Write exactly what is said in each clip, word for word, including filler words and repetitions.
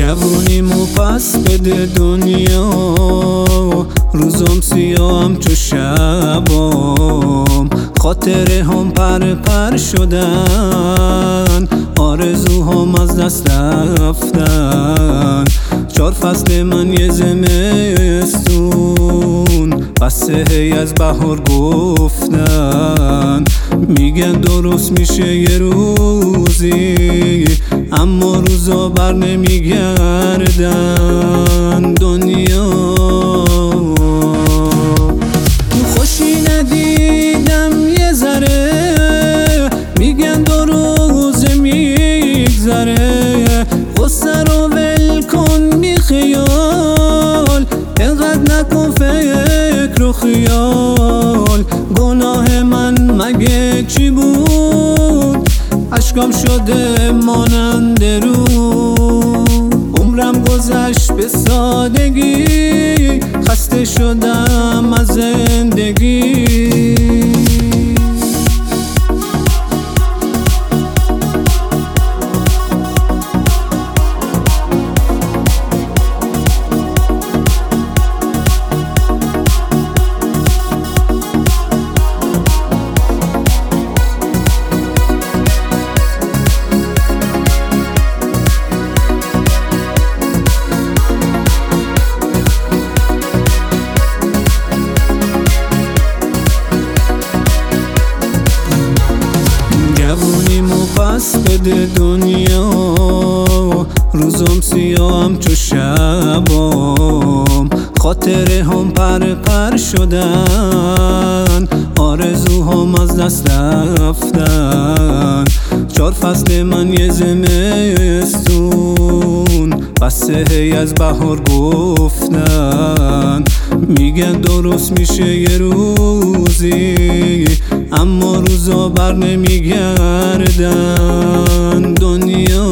جوونیمو پس بده دنیا، روزم سیاهم چو شبام، خاطره هم پر پر شدن، آرزوهام از دست رفتن. چار فصل من یه زمستون، قصه هی از بهار گفتن. میگن درست میشه یه روزی، اما روزا بر نمیگردن. دنیا خوشی ندیدم یه ذره، میگن دو روز میگذره. غصه رو ول کن بی خیال، اینقدر نکن فکر و خیال. گناه من مگه چی بود؟ اشکام شده مانند رود، عمرم گذشت به سادگی، خسته شدم از زندگی. جوونیمو پس بده دنیا، روزم سیاهم چو شبام، خاطره هم پر پر شدن، آرزوهام از دست رفتن. چار فصل من یه زمستون، قصه هی از بهار گفتن. میگن درست میشه یه روزی، اما روزا بر نمیگردن. دنیا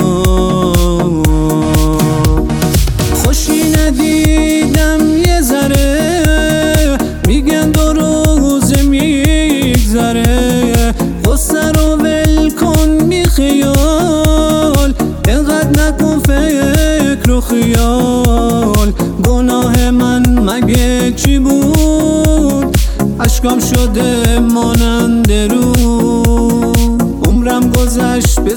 خوشی ندیدم یه ذره، میگن دو روز میگذره. غصه رو ول کن بی خیال، اینقدر نکن فکر و خیال. گناه من مگه چی بود؟ اشکام شده مانند رود، عمرم گذشت به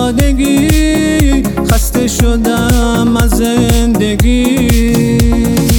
سادگی، خسته شدم از زندگی.